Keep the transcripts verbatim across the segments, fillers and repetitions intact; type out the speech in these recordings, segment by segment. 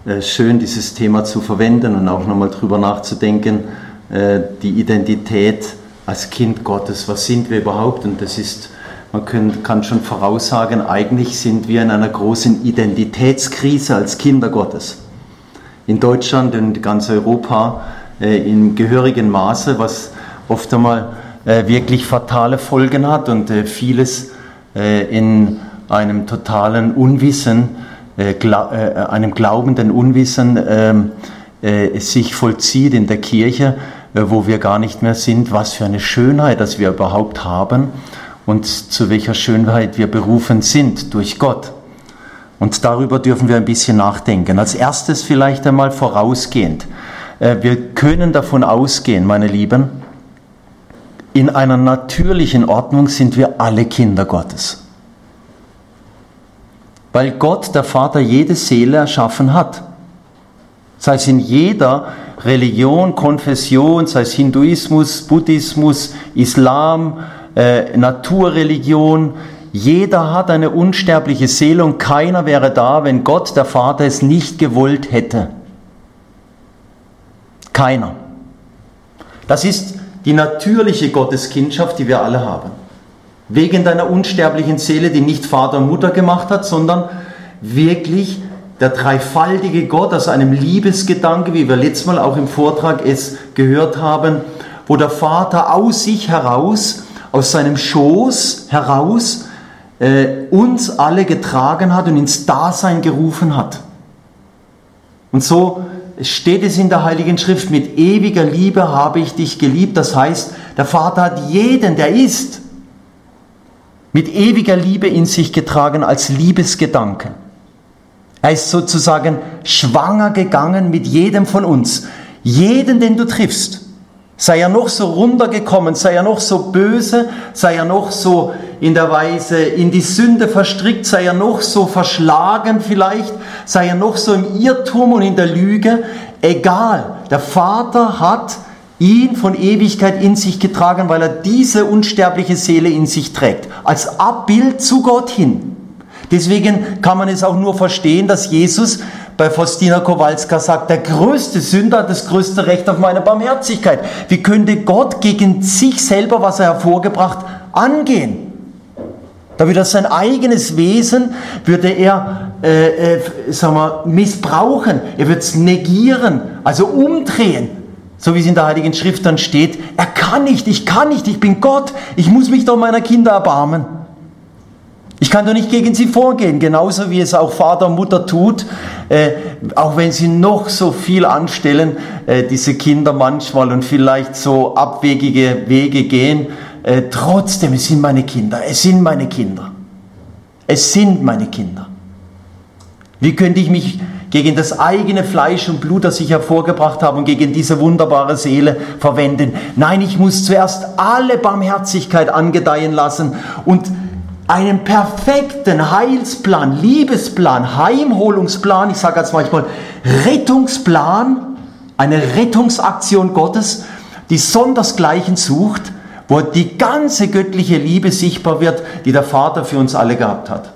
äh, schön, dieses Thema zu verwenden und auch nochmal drüber nachzudenken, äh, die Identität als Kind Gottes. Was sind wir überhaupt? Und das ist, man können, kann schon voraussagen, eigentlich sind wir in einer großen Identitätskrise als Kinder Gottes. In Deutschland und ganz Europa äh, in gehörigem Maße, was oft einmal äh, wirklich fatale Folgen hat und äh, vieles äh, in einem totalen Unwissen, äh, gla- äh, einem glaubenden Unwissen äh, äh, sich vollzieht in der Kirche, äh, wo wir gar nicht mehr sind, was für eine Schönheit, dass wir überhaupt haben und zu welcher Schönheit wir berufen sind durch Gott. Und darüber dürfen wir ein bisschen nachdenken. Als erstes vielleicht einmal vorausgehend. Wir können davon ausgehen, meine Lieben, in einer natürlichen Ordnung sind wir alle Kinder Gottes. Weil Gott, der Vater, jede Seele erschaffen hat. Sei es in jeder Religion, Konfession, sei es Hinduismus, Buddhismus, Islam, äh, Naturreligion. Jeder hat eine unsterbliche Seele und keiner wäre da, wenn Gott, der Vater, es nicht gewollt hätte. Keiner. Das ist die natürliche Gotteskindschaft, die wir alle haben. Wegen deiner unsterblichen Seele, die nicht Vater und Mutter gemacht hat, sondern wirklich der dreifaltige Gott aus einem Liebesgedanke, wie wir letztes Mal auch im Vortrag es gehört haben, wo der Vater aus sich heraus, aus seinem Schoß heraus, Äh, uns alle getragen hat und ins Dasein gerufen hat. Und so steht es in der Heiligen Schrift, mit ewiger Liebe habe ich dich geliebt. Das heißt, der Vater hat jeden, der ist, mit ewiger Liebe in sich getragen als Liebesgedanke. Er ist sozusagen schwanger gegangen mit jedem von uns. Jeden, den du triffst. Sei er noch so runtergekommen, sei er noch so böse, sei er noch so in der Weise in die Sünde verstrickt, sei er noch so verschlagen vielleicht, sei er noch so im Irrtum und in der Lüge, egal, der Vater hat ihn von Ewigkeit in sich getragen, weil er diese unsterbliche Seele in sich trägt, als Abbild zu Gott hin. Deswegen kann man es auch nur verstehen, dass Jesus bei Faustina Kowalska sagt, der größte Sünder hat das größte Recht auf meine Barmherzigkeit. Wie könnte Gott gegen sich selber, was er hervorgebracht, angehen? Da würde er sein eigenes Wesen, würde er äh, äh, sagen wir, missbrauchen, er würde es negieren, also umdrehen. So wie es in der Heiligen Schrift dann steht, er kann nicht, ich kann nicht, ich bin Gott, ich muss mich doch meiner Kinder erbarmen. Ich kann doch nicht gegen sie vorgehen, genauso wie es auch Vater und Mutter tut, äh, auch wenn sie noch so viel anstellen, äh, diese Kinder manchmal und vielleicht so abwegige Wege gehen, äh, trotzdem, es sind meine Kinder, es sind meine Kinder, es sind meine Kinder. Wie könnte ich mich gegen das eigene Fleisch und Blut, das ich hervorgebracht habe und gegen diese wunderbare Seele verwenden? Nein, ich muss zuerst alle Barmherzigkeit angedeihen lassen und einen perfekten Heilsplan, Liebesplan, Heimholungsplan, ich sage jetzt manchmal Rettungsplan, eine Rettungsaktion Gottes, die sondersgleichen sucht, wo die ganze göttliche Liebe sichtbar wird, die der Vater für uns alle gehabt hat.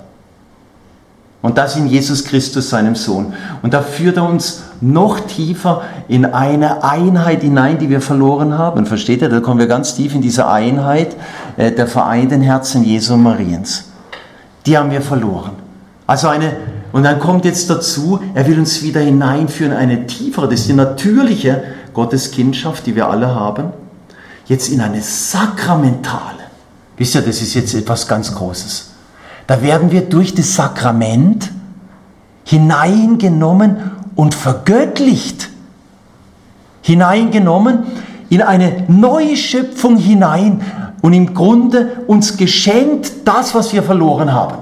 Und das in Jesus Christus, seinem Sohn. Und da führt er uns noch tiefer in eine Einheit hinein, die wir verloren haben. Versteht ihr? Da kommen wir ganz tief in diese Einheit äh, der vereinten Herzen Jesu und Mariens. Die haben wir verloren. Also eine, und dann kommt jetzt dazu, er will uns wieder hineinführen, eine tiefere, das ist die natürliche Gotteskindschaft, die wir alle haben, jetzt in eine sakramentale. Wisst ihr, das ist jetzt etwas ganz Großes. Da werden wir durch das Sakrament hineingenommen und vergöttlicht. Hineingenommen in eine neue Schöpfung hinein und im Grunde uns geschenkt das, was wir verloren haben.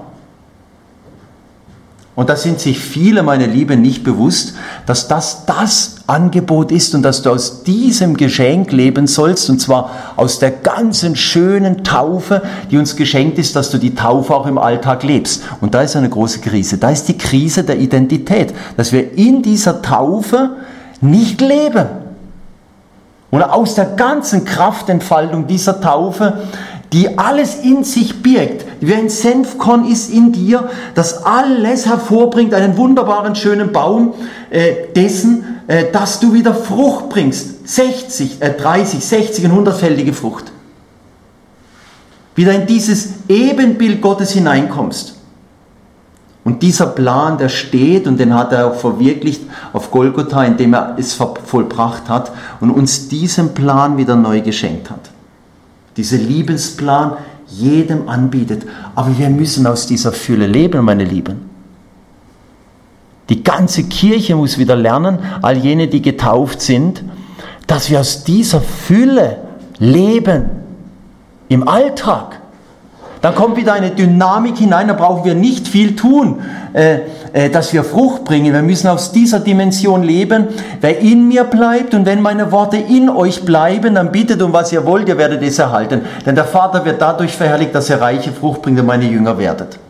Und da sind sich viele, meine Lieben, nicht bewusst, dass das das Angebot ist und dass du aus diesem Geschenk leben sollst, und zwar aus der ganzen schönen Taufe, die uns geschenkt ist, dass du die Taufe auch im Alltag lebst. Und da ist eine große Krise. Da ist die Krise der Identität, dass wir in dieser Taufe nicht leben. Und aus der ganzen Kraftentfaltung dieser Taufe die alles in sich birgt, wie ein Senfkorn ist in dir, das alles hervorbringt, einen wunderbaren, schönen Baum äh, dessen, äh, dass du wieder Frucht bringst, sechzig, äh, dreißig, sechzig und hundertfältige Frucht. Wieder in dieses Ebenbild Gottes hineinkommst. Und dieser Plan, der steht und den hat er auch verwirklicht auf Golgotha, indem er es vollbracht hat und uns diesen Plan wieder neu geschenkt hat. Dieser Liebesplan jedem anbietet. Aber wir müssen aus dieser Fülle leben, meine Lieben. Die ganze Kirche muss wieder lernen, all jene, die getauft sind, dass wir aus dieser Fülle leben. Im Alltag. Dann kommt wieder eine Dynamik hinein, da brauchen wir nicht viel tun, äh, äh, dass wir Frucht bringen. Wir müssen aus dieser Dimension leben. Wer in mir bleibt und wenn meine Worte in euch bleiben, dann bittet um was ihr wollt, ihr werdet es erhalten. Denn der Vater wird dadurch verherrlicht, dass ihr reiche Frucht bringt und meine Jünger werdet.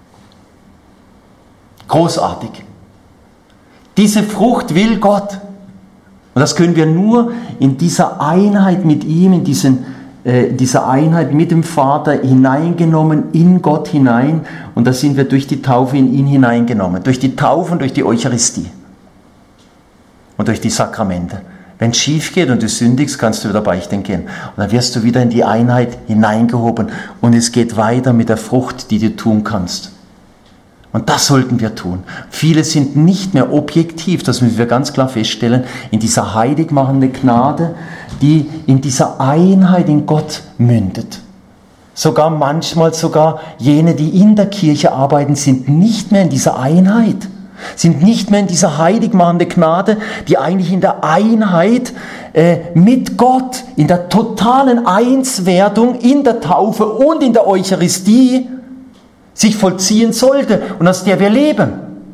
Großartig. Diese Frucht will Gott. Und das können wir nur in dieser Einheit mit ihm, in diesen dieser Einheit mit dem Vater hineingenommen, in Gott hinein, und da sind wir durch die Taufe in ihn hineingenommen, durch die Taufe und durch die Eucharistie und durch die Sakramente. Wenn es schief geht und du sündigst, kannst du wieder beichten gehen und dann wirst du wieder in die Einheit hineingehoben und es geht weiter mit der Frucht, die du tun kannst. Und das sollten wir tun. Viele sind nicht mehr objektiv, das müssen wir ganz klar feststellen, in dieser heilig machenden Gnade, die in dieser Einheit in Gott mündet. Sogar manchmal sogar jene, die in der Kirche arbeiten, sind nicht mehr in dieser Einheit, sind nicht mehr in dieser heilig machenden Gnade, die eigentlich in der Einheit äh, mit Gott, in der totalen Einswerdung, in der Taufe und in der Eucharistie sich vollziehen sollte und aus der wir leben.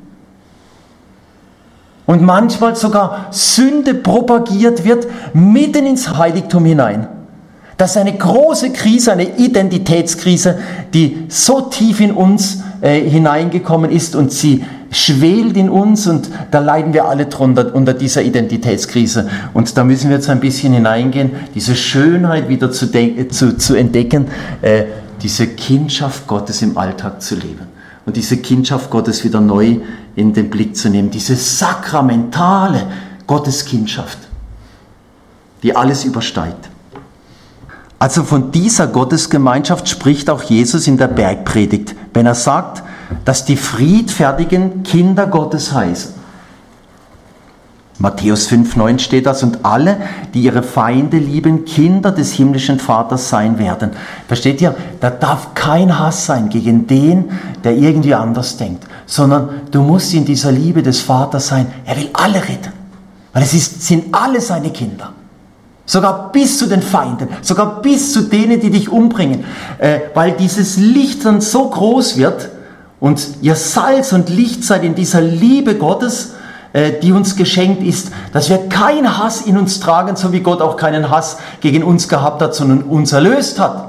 Und manchmal sogar Sünde propagiert wird, mitten ins Heiligtum hinein. Das ist eine große Krise, eine Identitätskrise, die so tief in uns äh, hineingekommen ist und sie schwelt in uns und da leiden wir alle drunter unter dieser Identitätskrise. Und da müssen wir jetzt ein bisschen hineingehen, diese Schönheit wieder zu, de- zu, zu entdecken, äh, diese Kindschaft Gottes im Alltag zu leben und diese Kindschaft Gottes wieder neu in den Blick zu nehmen, diese sakramentale Gotteskindschaft, die alles übersteigt. Also von dieser Gottesgemeinschaft spricht auch Jesus in der Bergpredigt, wenn er sagt, dass die friedfertigen Kinder Gottes heißen. Matthäus fünf neun steht das, und alle, die ihre Feinde lieben, Kinder des himmlischen Vaters sein werden. Versteht ihr? Da darf kein Hass sein gegen den, der irgendwie anders denkt, sondern du musst in dieser Liebe des Vaters sein. Er will alle retten, weil es ist, sind alle seine Kinder. Sogar bis zu den Feinden, sogar bis zu denen, die dich umbringen, äh, weil dieses Licht dann so groß wird und ihr Salz und Licht seid in dieser Liebe Gottes, die uns geschenkt ist, dass wir keinen Hass in uns tragen, so wie Gott auch keinen Hass gegen uns gehabt hat, sondern uns erlöst hat.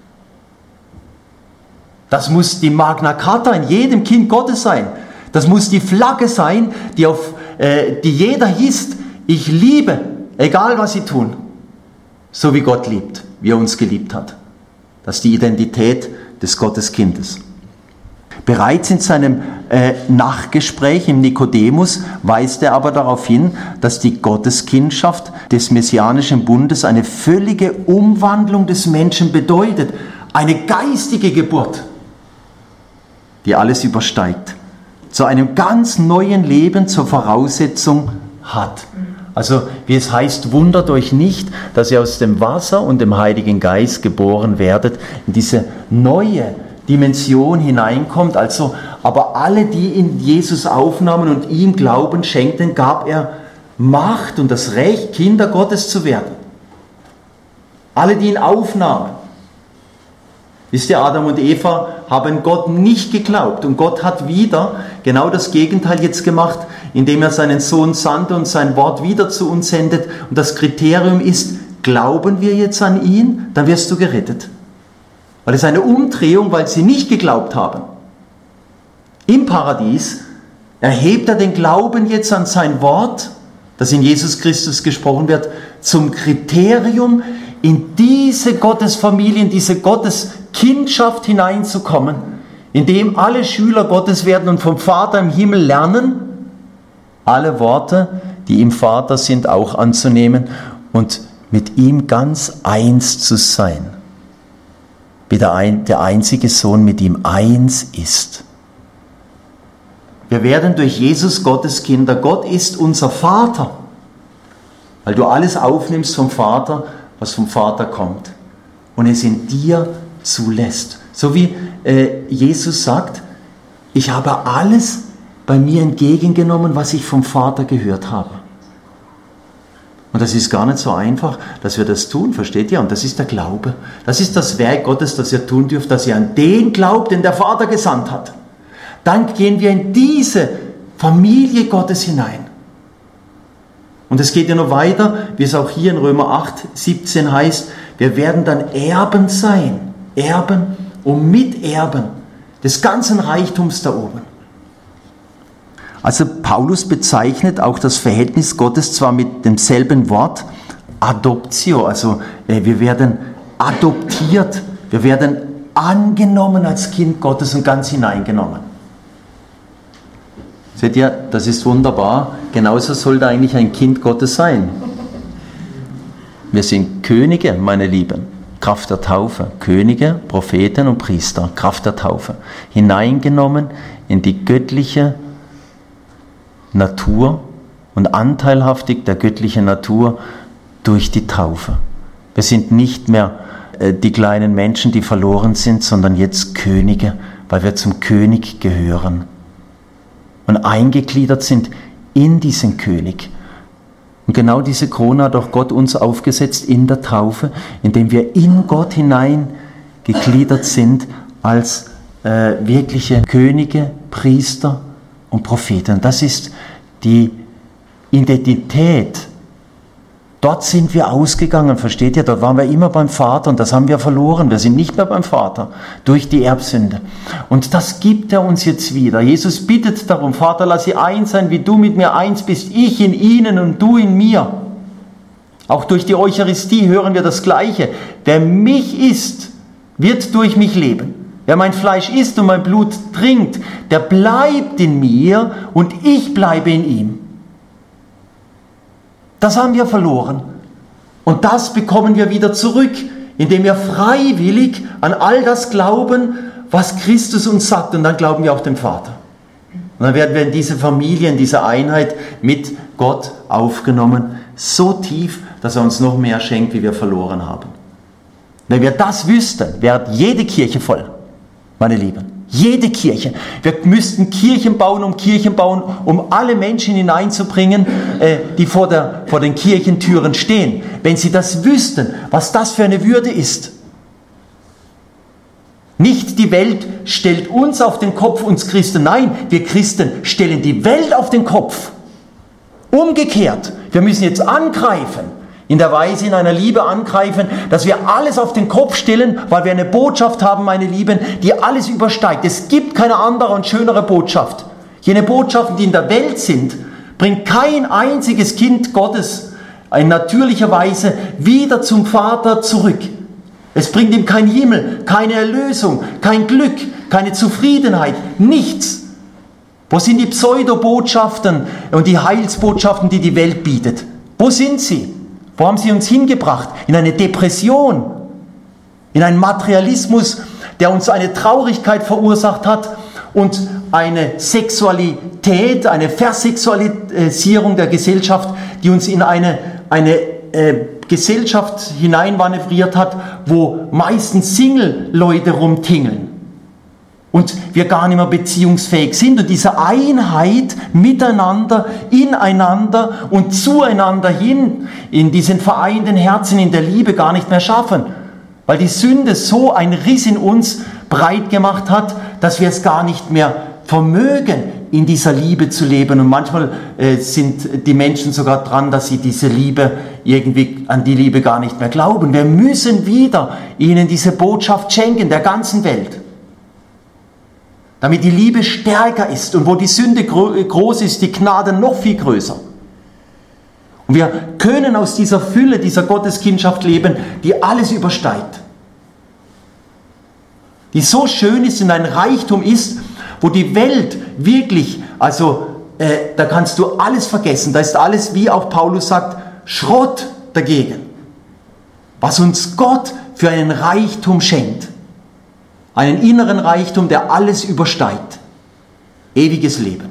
Das muss die Magna Carta in jedem Kind Gottes sein. Das muss die Flagge sein, die, auf, äh, die jeder hisst. Ich liebe, egal was sie tun, so wie Gott liebt, wie er uns geliebt hat. Das ist die Identität des Gotteskindes. Bereits in seinem äh, Nachgespräch im Nikodemus weist er aber darauf hin, dass die Gotteskindschaft des messianischen Bundes eine völlige Umwandlung des Menschen bedeutet. Eine geistige Geburt, die alles übersteigt. Zu einem ganz neuen Leben zur Voraussetzung hat. Also wie es heißt, wundert euch nicht, dass ihr aus dem Wasser und dem Heiligen Geist geboren werdet, in diese neue Dimension hineinkommt. Also, aber alle, die in Jesus aufnahmen und ihm Glauben schenkten, gab er Macht und das Recht, Kinder Gottes zu werden. Alle, die ihn aufnahmen. Wisst ihr, Adam und Eva haben Gott nicht geglaubt und Gott hat wieder genau das Gegenteil jetzt gemacht, indem er seinen Sohn sandte und sein Wort wieder zu uns sendet. Und das Kriterium ist, glauben wir jetzt an ihn, dann wirst du gerettet. Weil es eine Umdrehung, weil sie nicht geglaubt haben. Im Paradies erhebt er den Glauben jetzt an sein Wort, das in Jesus Christus gesprochen wird, zum Kriterium, in diese Gottesfamilie, in diese Gotteskindschaft hineinzukommen, in dem alle Schüler Gottes werden und vom Vater im Himmel lernen, alle Worte, die im Vater sind, auch anzunehmen und mit ihm ganz eins zu sein, wie der, ein, der einzige Sohn mit ihm eins ist. Wir werden durch Jesus Gottes Kinder. Gott ist unser Vater, weil du alles aufnimmst vom Vater, was vom Vater kommt und es in dir zulässt. So wie äh, Jesus sagt, ich habe alles bei mir entgegengenommen, was ich vom Vater gehört habe. Und das ist gar nicht so einfach, dass wir das tun, versteht ihr? Und das ist der Glaube. Das ist das Werk Gottes, das ihr tun dürft, dass ihr an den glaubt, den der Vater gesandt hat. Dann gehen wir in diese Familie Gottes hinein. Und es geht ja noch weiter, wie es auch hier in Römer acht, siebzehn heißt, wir werden dann Erben sein. Erben und Miterben des ganzen Reichtums da oben. Also Paulus bezeichnet auch das Verhältnis Gottes zwar mit demselben Wort, Adoptio, also wir werden adoptiert, wir werden angenommen als Kind Gottes und ganz hineingenommen. Seht ihr, das ist wunderbar, genauso sollte eigentlich ein Kind Gottes sein. Wir sind Könige, meine Lieben, Kraft der Taufe, Könige, Propheten und Priester, Kraft der Taufe, hineingenommen in die göttliche Natur und anteilhaftig der göttlichen Natur durch die Taufe. Wir sind nicht mehr äh, die kleinen Menschen, die verloren sind, sondern jetzt Könige, weil wir zum König gehören und eingegliedert sind in diesen König. Und genau diese Krone hat auch Gott uns aufgesetzt in der Taufe, indem wir in Gott hinein gegliedert sind als äh, wirkliche Könige, Priester und Propheten. Das ist die Identität. Dort sind wir ausgegangen, versteht ihr? Dort waren wir immer beim Vater und das haben wir verloren. Wir sind nicht mehr beim Vater durch die Erbsünde. Und das gibt er uns jetzt wieder. Jesus bittet darum, Vater, lass sie eins sein, wie du mit mir eins bist, ich in ihnen und du in mir. Auch durch die Eucharistie hören wir das Gleiche. Wer mich isst, wird durch mich leben. Wer mein Fleisch isst und mein Blut trinkt, der bleibt in mir und ich bleibe in ihm. Das haben wir verloren. Und das bekommen wir wieder zurück, indem wir freiwillig an all das glauben, was Christus uns sagt. Und dann glauben wir auch dem Vater. Und dann werden wir in diese Familie, in diese Einheit mit Gott aufgenommen, so tief, dass er uns noch mehr schenkt, wie wir verloren haben. Wenn wir das wüssten, wäre jede Kirche voll. Meine Lieben, jede Kirche. Wir müssten Kirchen bauen, um Kirchen bauen, um alle Menschen hineinzubringen, äh, die vor, der, vor den Kirchentüren stehen. Wenn sie das wüssten, was das für eine Würde ist. Nicht die Welt stellt uns auf den Kopf, uns Christen. Nein, wir Christen stellen die Welt auf den Kopf. Umgekehrt. Wir müssen jetzt angreifen. In der Weise, in einer Liebe angreifen, dass wir alles auf den Kopf stellen, weil wir eine Botschaft haben, meine Lieben, die alles übersteigt. Es gibt keine andere und schönere Botschaft. Jene Botschaften, die in der Welt sind, bringt kein einziges Kind Gottes in natürlicher Weise wieder zum Vater zurück. Es bringt ihm kein Himmel, keine Erlösung, kein Glück, keine Zufriedenheit, nichts. Wo sind die Pseudobotschaften und die Heilsbotschaften, die die Welt bietet? Wo sind sie? Wo haben sie uns hingebracht? In eine Depression, in einen Materialismus, der uns eine Traurigkeit verursacht hat und eine Sexualität, eine Versexualisierung der Gesellschaft, die uns in eine, eine äh, Gesellschaft hineinmanövriert hat, wo meistens Single-Leute rumtingeln und wir gar nicht mehr beziehungsfähig sind und diese Einheit miteinander, ineinander und zueinander hin in diesen vereinten Herzen in der Liebe gar nicht mehr schaffen, weil die Sünde so einen Riss in uns breit gemacht hat, dass wir es gar nicht mehr vermögen, in dieser Liebe zu leben. Und manchmal äh, sind die Menschen sogar dran, dass sie diese Liebe irgendwie an die Liebe gar nicht mehr glauben. Wir müssen wieder ihnen diese Botschaft schenken, der ganzen Welt. Damit die Liebe stärker ist und wo die Sünde groß ist, die Gnade noch viel größer. Und wir können aus dieser Fülle, dieser Gotteskindschaft leben, die alles übersteigt. Die so schön ist und ein Reichtum ist, wo die Welt wirklich, also äh, da kannst du alles vergessen. Da ist alles, wie auch Paulus sagt, Schrott dagegen. Was uns Gott für einen Reichtum schenkt. Einen inneren Reichtum, der alles übersteigt. Ewiges Leben.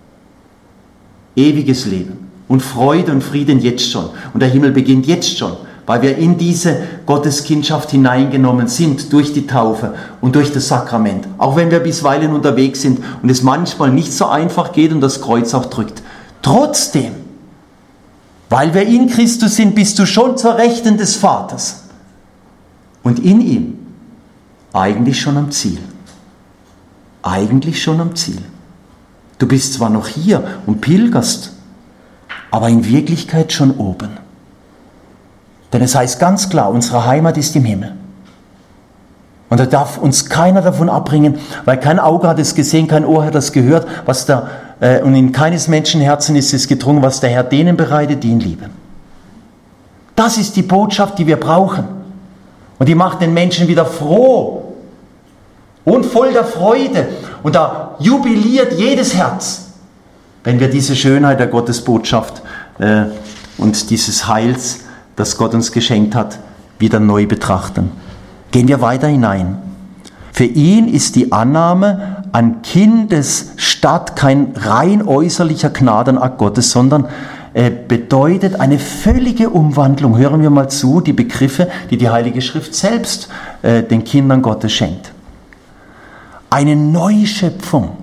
Ewiges Leben. Und Freude und Frieden jetzt schon. Und der Himmel beginnt jetzt schon, weil wir in diese Gotteskindschaft hineingenommen sind durch die Taufe und durch das Sakrament. Auch wenn wir bisweilen unterwegs sind und es manchmal nicht so einfach geht und das Kreuz auch drückt. Trotzdem, weil wir in Christus sind, bist du schon zur Rechten des Vaters. Und in ihm eigentlich schon am Ziel. Eigentlich schon am Ziel. Du bist zwar noch hier und pilgerst, aber in Wirklichkeit schon oben. Denn es heißt ganz klar, unsere Heimat ist im Himmel. Und da darf uns keiner davon abbringen, weil kein Auge hat es gesehen, kein Ohr hat es gehört, was da, äh, und in keines Menschen Herzen ist es gedrungen, was der Herr denen bereitet, die ihn lieben. Das ist die Botschaft, die wir brauchen. Und die macht den Menschen wieder froh und voll der Freude. Und da jubiliert jedes Herz, wenn wir diese Schönheit der Gottesbotschaft äh, und dieses Heils, das Gott uns geschenkt hat, wieder neu betrachten. Gehen wir weiter hinein. Für ihn ist die Annahme an Kindesstatt kein rein äußerlicher Gnadenakt Gottes, sondern äh, bedeutet eine völlige Umwandlung. Hören wir mal zu, die Begriffe, die die Heilige Schrift selbst äh, den Kindern Gottes schenkt. Eine Neuschöpfung.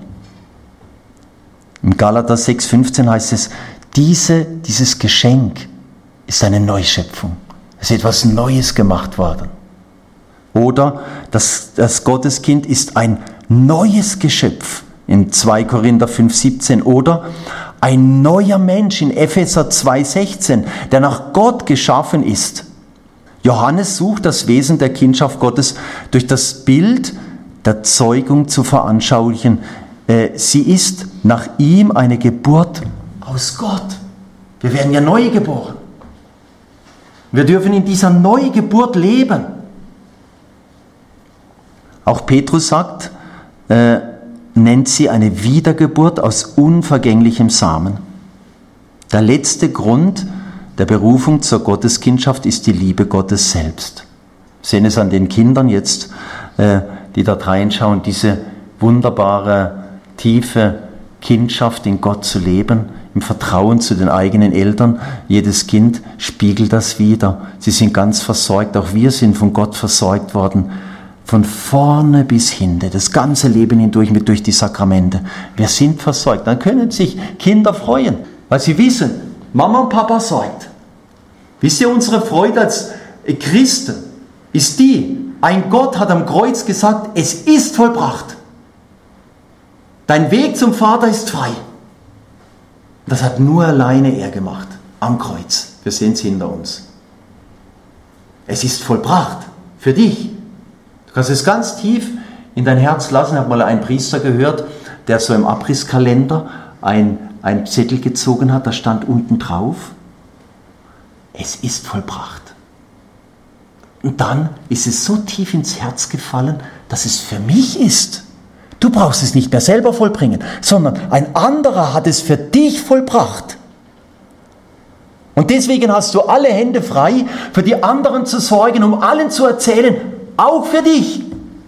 Im Galater sechs fünfzehn heißt es, diese, dieses Geschenk ist eine Neuschöpfung. Es ist etwas Neues gemacht worden. Oder das, das Gotteskind ist ein neues Geschöpf in zwei Korinther fünf siebzehn. Oder ein neuer Mensch in Epheser zwei sechzehn, der nach Gott geschaffen ist. Johannes sucht das Wesen der Kindschaft Gottes durch das Bild der Zeugung zu veranschaulichen. Sie ist nach ihm eine Geburt aus Gott. Wir werden ja neu geboren. Wir dürfen in dieser Neugeburt leben. Auch Petrus sagt, äh, nennt sie eine Wiedergeburt aus unvergänglichem Samen. Der letzte Grund der Berufung zur Gotteskindschaft ist die Liebe Gottes selbst. Wir sehen es an den Kindern jetzt, äh, die dort reinschauen, diese wunderbare, tiefe Kindschaft in Gott zu leben, im Vertrauen zu den eigenen Eltern. Jedes Kind spiegelt das wider. Sie sind ganz versorgt, auch wir sind von Gott versorgt worden. Von vorne bis hinten, das ganze Leben hindurch mit durch die Sakramente. Wir sind versorgt. Dann können sich Kinder freuen, weil sie wissen, Mama und Papa sorgt. Wisst ihr, unsere Freude als Christen ist die, ein Gott hat am Kreuz gesagt, es ist vollbracht. Dein Weg zum Vater ist frei. Das hat nur alleine er gemacht, am Kreuz. Wir sehen es hinter uns. Es ist vollbracht, für dich. Du kannst es ganz tief in dein Herz lassen. Ich habe mal einen Priester gehört, der so im Abrisskalender ein, ein Zettel gezogen hat, da stand unten drauf, es ist vollbracht. Und dann ist es so tief ins Herz gefallen, dass es für mich ist. Du brauchst es nicht mehr selber vollbringen, sondern ein anderer hat es für dich vollbracht. Und deswegen hast du alle Hände frei, für die anderen zu sorgen, um allen zu erzählen, auch für dich.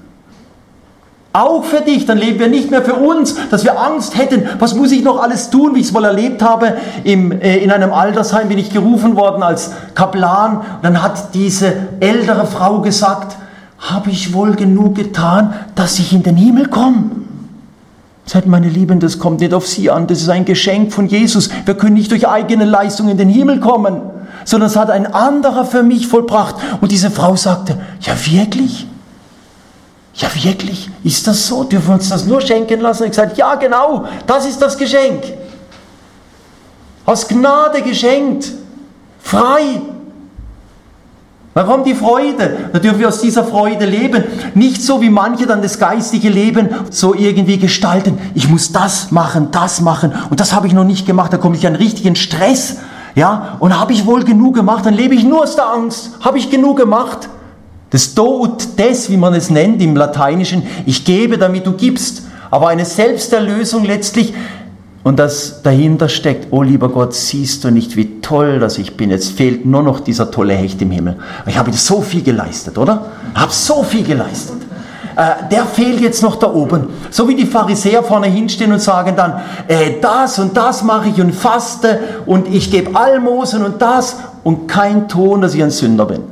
Auch für dich. Dann leben wir nicht mehr für uns, dass wir Angst hätten. Was muss ich noch alles tun, wie ich es mal erlebt habe? Im, äh, in einem Altersheim bin ich gerufen worden als Kaplan. Und dann hat diese ältere Frau gesagt, habe ich wohl genug getan, dass ich in den Himmel komme? Seid meine Lieben, das kommt nicht auf Sie an. Das ist ein Geschenk von Jesus. Wir können nicht durch eigene Leistung in den Himmel kommen, sondern es hat ein anderer für mich vollbracht. Und diese Frau sagte, ja wirklich? Ja wirklich? Ist das so? Dürfen wir uns das nur schenken lassen? Ich sagte, ja genau, das ist das Geschenk. Aus Gnade geschenkt. Frei. Dann kommt die Freude. Da dürfen wir aus dieser Freude leben. Nicht so, wie manche dann das geistige Leben so irgendwie gestalten. Ich muss das machen, das machen. Und das habe ich noch nicht gemacht. Da komme ich in einen richtigen Stress. Ja, und habe ich wohl genug gemacht, dann lebe ich nur aus der Angst. Habe ich genug gemacht? Das Do ut des, wie man es nennt im Lateinischen, ich gebe, damit du gibst. Aber eine Selbsterlösung letztlich, und das dahinter steckt, oh lieber Gott, siehst du nicht, wie toll das ich bin. Jetzt fehlt nur noch dieser tolle Hecht im Himmel. Ich habe so viel geleistet, oder? Ich habe so viel geleistet. Äh, der fehlt jetzt noch da oben. So wie die Pharisäer vorne hinstehen und sagen dann, äh, das und das mache ich und faste und ich gebe Almosen und das und kein Ton, dass ich ein Sünder bin.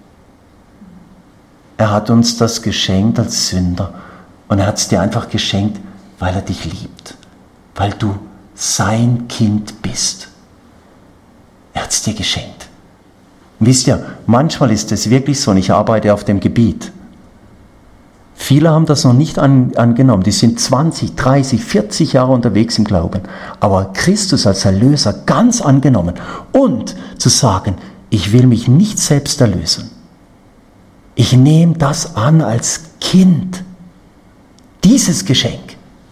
Er hat uns das geschenkt als Sünder und er hat es dir einfach geschenkt, weil er dich liebt. Weil du sein Kind bist. Er hat es dir geschenkt. Und wisst ihr, manchmal ist es wirklich so, und ich arbeite auf dem Gebiet. Viele haben das noch nicht an, angenommen. Die sind zwanzig, dreißig, vierzig Jahre unterwegs im Glauben. Aber Christus als Erlöser ganz angenommen. Und zu sagen, ich will mich nicht selbst erlösen. Ich nehme das an als Kind. Dieses Geschenk.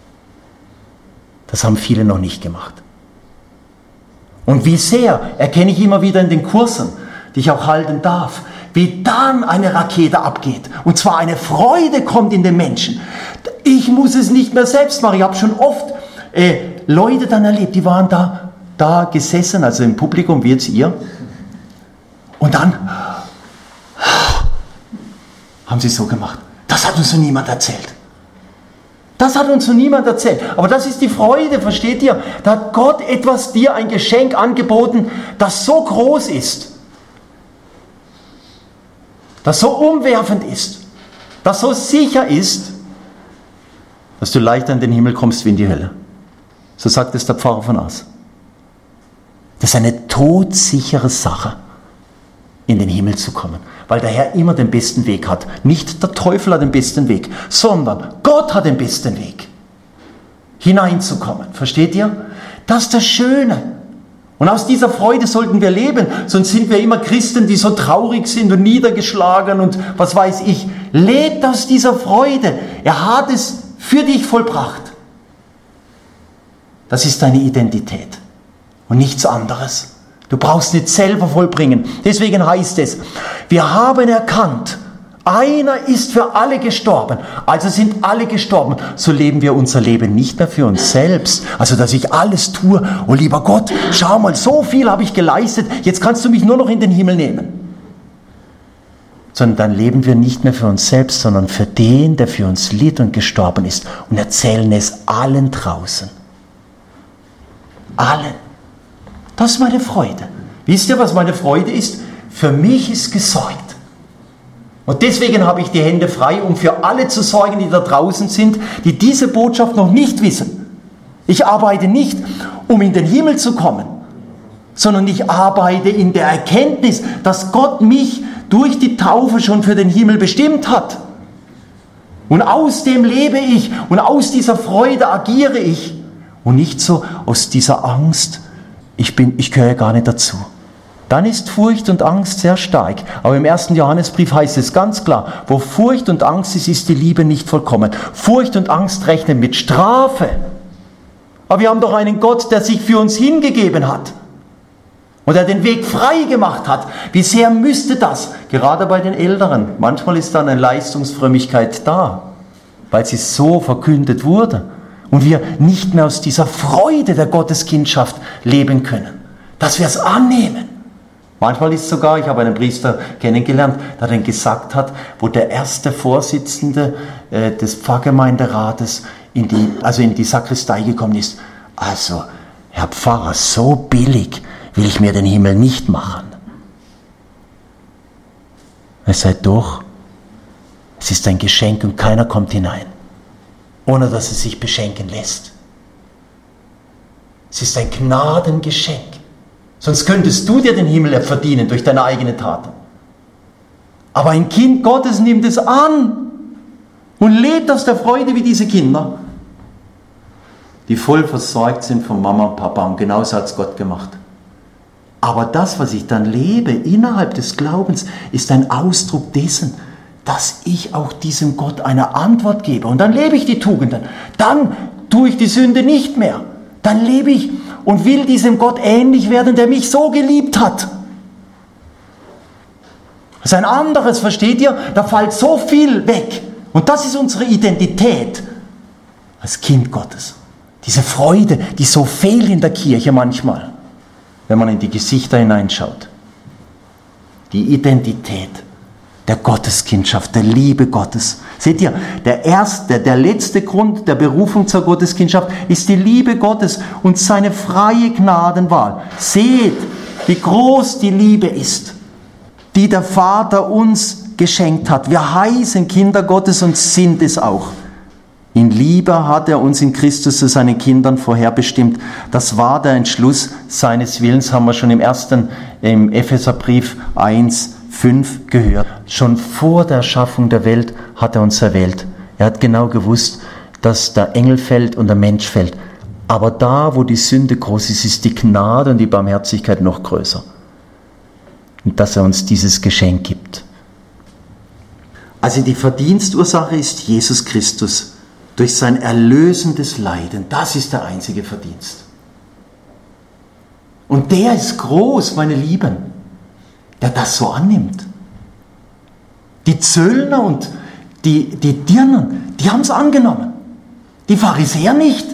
Das haben viele noch nicht gemacht. Und wie sehr erkenne ich immer wieder in den Kursen, die ich auch halten darf, wie dann eine Rakete abgeht. Und zwar eine Freude kommt in den Menschen. Ich muss es nicht mehr selbst machen. Ich habe schon oft äh, Leute dann erlebt, die waren da, da gesessen, also im Publikum, wie jetzt ihr. Und dann haben sie so gemacht. Das hat uns so niemand erzählt. Das hat uns so niemand erzählt. Aber das ist die Freude, versteht ihr? Da hat Gott etwas dir, ein Geschenk angeboten, das so groß ist, das so umwerfend ist, das so sicher ist, dass du leichter in den Himmel kommst wie in die Hölle. So sagt es der Pfarrer von Aas. Das ist eine todsichere Sache, in den Himmel zu kommen. Weil der Herr immer den besten Weg hat. Nicht der Teufel hat den besten Weg, sondern Gott hat den besten Weg, hineinzukommen. Versteht ihr? Das ist das Schöne. Und aus dieser Freude sollten wir leben. Sonst sind wir immer Christen, die so traurig sind und niedergeschlagen und was weiß ich. Lebt aus dieser Freude. Er hat es für dich vollbracht. Das ist deine Identität und nichts anderes. Du brauchst nicht selber vollbringen. Deswegen heißt es, wir haben erkannt, einer ist für alle gestorben. Also sind alle gestorben. So leben wir unser Leben nicht mehr für uns selbst. Also, dass ich alles tue. Oh, lieber Gott, schau mal, so viel habe ich geleistet. Jetzt kannst du mich nur noch in den Himmel nehmen. Sondern dann leben wir nicht mehr für uns selbst, sondern für den, der für uns litt und gestorben ist. Und erzählen es allen draußen. Allen. Das ist meine Freude. Wisst ihr, was meine Freude ist? Für mich ist gesorgt. Und deswegen habe ich die Hände frei, um für alle zu sorgen, die da draußen sind, die diese Botschaft noch nicht wissen. Ich arbeite nicht, um in den Himmel zu kommen, sondern ich arbeite in der Erkenntnis, dass Gott mich durch die Taufe schon für den Himmel bestimmt hat. Und aus dem lebe ich und aus dieser Freude agiere ich. Und nicht so aus dieser Angst, Ich, bin, ich gehöre gar nicht dazu. Dann ist Furcht und Angst sehr stark. Aber im ersten Johannesbrief heißt es ganz klar, wo Furcht und Angst ist, ist die Liebe nicht vollkommen. Furcht und Angst rechnen mit Strafe. Aber wir haben doch einen Gott, der sich für uns hingegeben hat. Und der den Weg frei gemacht hat. Wie sehr müsste das, gerade bei den Älteren, manchmal ist dann eine Leistungsfrömmigkeit da, weil sie so verkündet wurde. Und wir nicht mehr aus dieser Freude der Gotteskindschaft leben können. Dass wir es annehmen. Manchmal ist sogar, ich habe einen Priester kennengelernt, der dann gesagt hat, wo der erste Vorsitzende äh, des Pfarrgemeinderates in die, also in die Sakristei gekommen ist. Also, Herr Pfarrer, so billig will ich mir den Himmel nicht machen. Er sagt doch, es ist ein Geschenk und keiner kommt hinein, ohne dass es sich beschenken lässt. Es ist ein Gnadengeschenk. Sonst könntest du dir den Himmel verdienen durch deine eigenen Taten. Aber ein Kind Gottes nimmt es an und lebt aus der Freude wie diese Kinder, die voll versorgt sind von Mama und Papa. Und genauso hat es Gott gemacht. Aber das, was ich dann lebe innerhalb des Glaubens, ist ein Ausdruck dessen, dass ich auch diesem Gott eine Antwort gebe. Und dann lebe ich die Tugenden. Dann tue ich die Sünde nicht mehr. Dann lebe ich und will diesem Gott ähnlich werden, der mich so geliebt hat. Das ist ein anderes, versteht ihr? Da fällt so viel weg. Und das ist unsere Identität als Kind Gottes. Diese Freude, die so fehlt in der Kirche manchmal, wenn man in die Gesichter hineinschaut. Die Identität der Gotteskindschaft, der Liebe Gottes. Seht ihr, der erste, der letzte Grund der Berufung zur Gotteskindschaft ist die Liebe Gottes und seine freie Gnadenwahl. Seht, wie groß die Liebe ist, die der Vater uns geschenkt hat. Wir heißen Kinder Gottes und sind es auch. In Liebe hat er uns in Christus zu seinen Kindern vorherbestimmt. Das war der Entschluss seines Willens, haben wir schon im ersten, im Epheserbrief eins, fünf gehört. Schon vor der Erschaffung der Welt hat er uns erwählt. Er hat genau gewusst, dass der Engel fällt und der Mensch fällt. Aber da, wo die Sünde groß ist, ist die Gnade und die Barmherzigkeit noch größer. Und dass er uns dieses Geschenk gibt. Also die Verdienstursache ist Jesus Christus. Durch sein erlösendes Leiden. Das ist der einzige Verdienst. Und der ist groß, meine Lieben, der das so annimmt. Die Zöllner und die, die Dirnen, die haben es angenommen. Die Pharisäer nicht.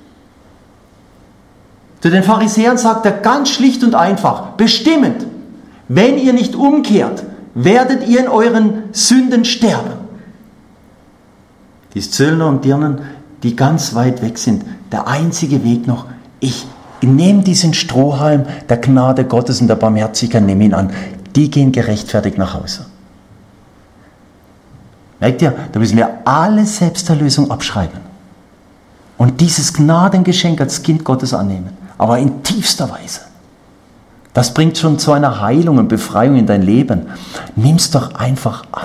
Zu den Pharisäern sagt er ganz schlicht und einfach, bestimmend, wenn ihr nicht umkehrt, werdet ihr in euren Sünden sterben. Die Zöllner und Dirnen, die ganz weit weg sind, der einzige Weg noch, ich nehme diesen Strohhalm der Gnade Gottes und der Barmherzigkeit, nehme ihn an. Die gehen gerechtfertigt nach Hause. Merkt ihr, da müssen wir alle Selbsterlösung abschreiben. Und dieses Gnadengeschenk als Kind Gottes annehmen. Aber in tiefster Weise. Das bringt schon zu einer Heilung und Befreiung in dein Leben. Nimm es doch einfach an.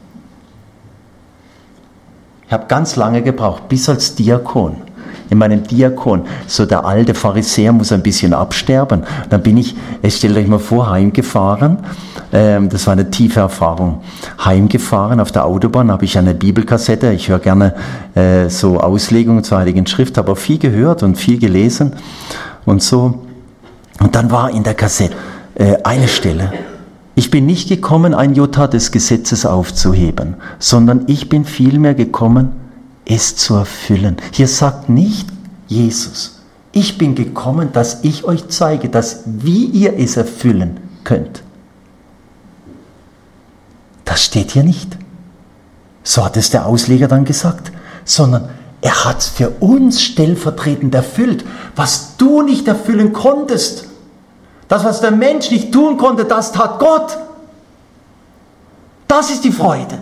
Ich habe ganz lange gebraucht, bis als Diakon. In meinem Diakon, so der alte Pharisäer muss ein bisschen absterben. Dann bin ich, stellt euch mal vor, heimgefahren. Ähm, das war eine tiefe Erfahrung. Heimgefahren auf der Autobahn habe ich eine Bibelkassette. Ich höre gerne äh, so Auslegungen zur Heiligen Schrift, habe auch viel gehört und viel gelesen und so. Und dann war in der Kassette äh, eine Stelle. Ich bin nicht gekommen, ein Jota des Gesetzes aufzuheben, sondern ich bin vielmehr gekommen, es zu erfüllen. Hier sagt nicht Jesus, ich bin gekommen, dass ich euch zeige, dass wie ihr es erfüllen könnt. Das steht hier nicht. So hat es der Ausleger dann gesagt, sondern er hat es für uns stellvertretend erfüllt, was du nicht erfüllen konntest. Das, was der Mensch nicht tun konnte, das tat Gott. Das ist die Freude.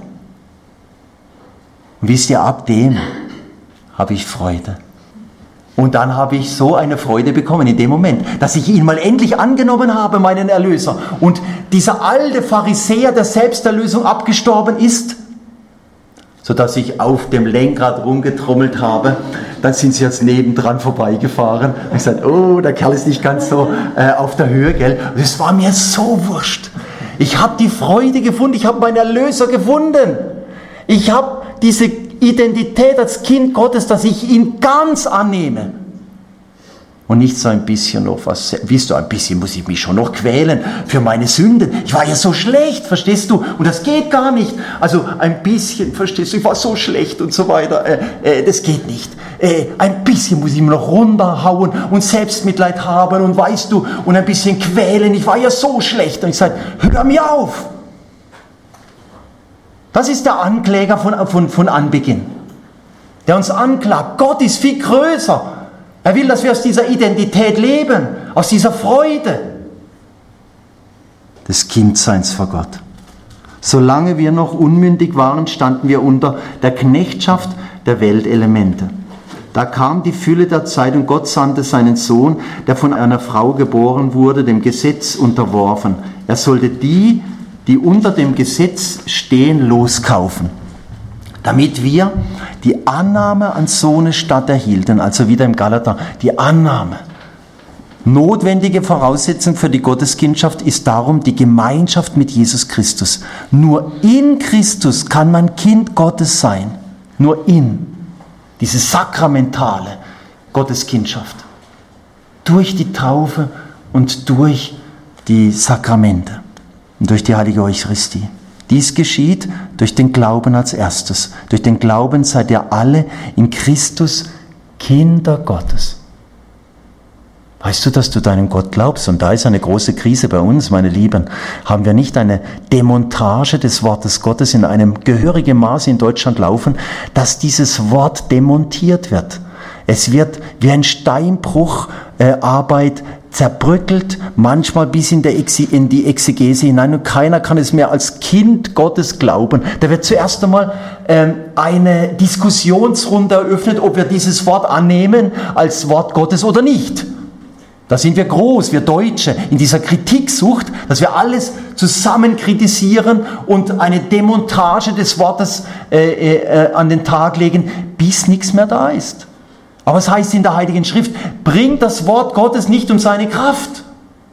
Und wisst ihr, ab dem habe ich Freude. Und dann habe ich so eine Freude bekommen in dem Moment, dass ich ihn mal endlich angenommen habe, meinen Erlöser. Und dieser alte Pharisäer der Selbsterlösung abgestorben ist, sodass ich auf dem Lenkrad rumgetrommelt habe. Dann sind sie jetzt nebendran vorbeigefahren. Und ich sagte, oh, der Kerl ist nicht ganz so äh, auf der Höhe, gell? Und es war mir so wurscht. Ich habe die Freude gefunden, ich habe meinen Erlöser gefunden. Ich habe diese Identität als Kind Gottes, dass ich ihn ganz annehme. Und nicht so ein bisschen noch was, wisst du, ein bisschen muss ich mich schon noch quälen für meine Sünden. Ich war ja so schlecht, verstehst du? Und das geht gar nicht. Also ein bisschen, verstehst du, ich war so schlecht und so weiter. Äh, äh, das geht nicht. Äh, ein bisschen muss ich mir noch runterhauen und Selbstmitleid haben und weißt du, und ein bisschen quälen. Ich war ja so schlecht. Und ich sage, hör mir auf. Das ist der Ankläger von, von, von Anbeginn. Der uns anklagt. Gott ist viel größer. Er will, dass wir aus dieser Identität leben, aus dieser Freude des Kindseins vor Gott. Solange wir noch unmündig waren, standen wir unter der Knechtschaft der Weltelemente. Da kam die Fülle der Zeit und Gott sandte seinen Sohn, der von einer Frau geboren wurde, dem Gesetz unterworfen. Er sollte die, die unter dem Gesetz stehen, loskaufen, damit wir die Annahme an Sohnesstatt erhielten, also wieder im Galater, die Annahme. Notwendige Voraussetzung für die Gotteskindschaft ist darum die Gemeinschaft mit Jesus Christus. Nur in Christus kann man Kind Gottes sein. Nur in. Diese sakramentale Gotteskindschaft. durch die Taufe und durch die Sakramente und durch die heilige Eucharistie. Dies geschieht durch den Glauben als erstes. Durch den Glauben seid ihr alle in Christus Kinder Gottes. Weißt du, dass du deinem Gott glaubst? Und da ist eine große Krise bei uns, meine Lieben. Haben wir nicht eine Demontage des Wortes Gottes in einem gehörigen Maße in Deutschland laufen, dass dieses Wort demontiert wird? Es wird wie ein Steinbrucharbeit äh, zerbröckelt, manchmal bis in, der Exe, in die Exegese hinein, und keiner kann es mehr als Kind Gottes glauben. Da wird zuerst einmal ähm, eine Diskussionsrunde eröffnet, ob wir dieses Wort annehmen als Wort Gottes oder nicht. Da sind wir groß, wir Deutsche, in dieser Kritiksucht, dass wir alles zusammen kritisieren und eine Demontage des Wortes äh, äh, an den Tag legen, bis nichts mehr da ist. Aber es heißt in der Heiligen Schrift, bringt das Wort Gottes nicht um seine Kraft.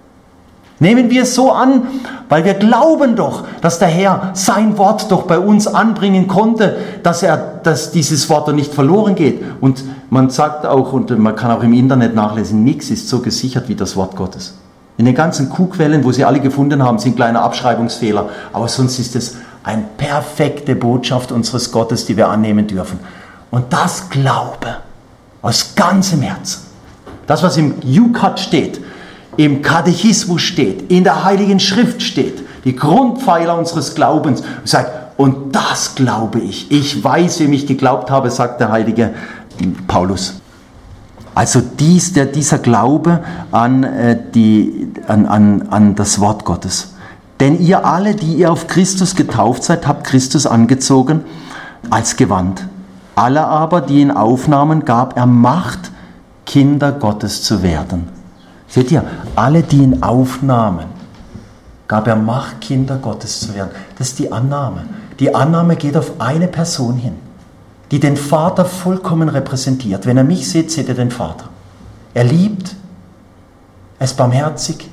Nehmen wir es so an, weil wir glauben doch, dass der Herr sein Wort doch bei uns anbringen konnte, dass, er, dass dieses Wort doch nicht verloren geht. Und man sagt auch, und man kann auch im Internet nachlesen, nichts ist so gesichert wie das Wort Gottes. In den ganzen Q-Quellen, wo sie alle gefunden haben, sind kleine Abschreibungsfehler. Aber sonst ist es eine perfekte Botschaft unseres Gottes, die wir annehmen dürfen. Und das Glaube aus ganzem Herzen. Das, was im Jukat steht, im Katechismus steht, in der Heiligen Schrift steht, die Grundpfeiler unseres Glaubens, sagt, und das glaube ich. Ich weiß, wem ich geglaubt habe, sagt der heilige Paulus. Also dies, der, dieser Glaube an, äh, die, an, an, an das Wort Gottes. Denn ihr alle, die ihr auf Christus getauft seid, habt Christus angezogen als Gewand. Alle aber, die ihn aufnahmen, gab er Macht, Kinder Gottes zu werden. Seht ihr, alle, die ihn aufnahmen, gab er Macht, Kinder Gottes zu werden. Das ist die Annahme. Die Annahme geht auf eine Person hin, die den Vater vollkommen repräsentiert. Wenn ihr mich seht, seht ihr den Vater. Er liebt, er ist barmherzig,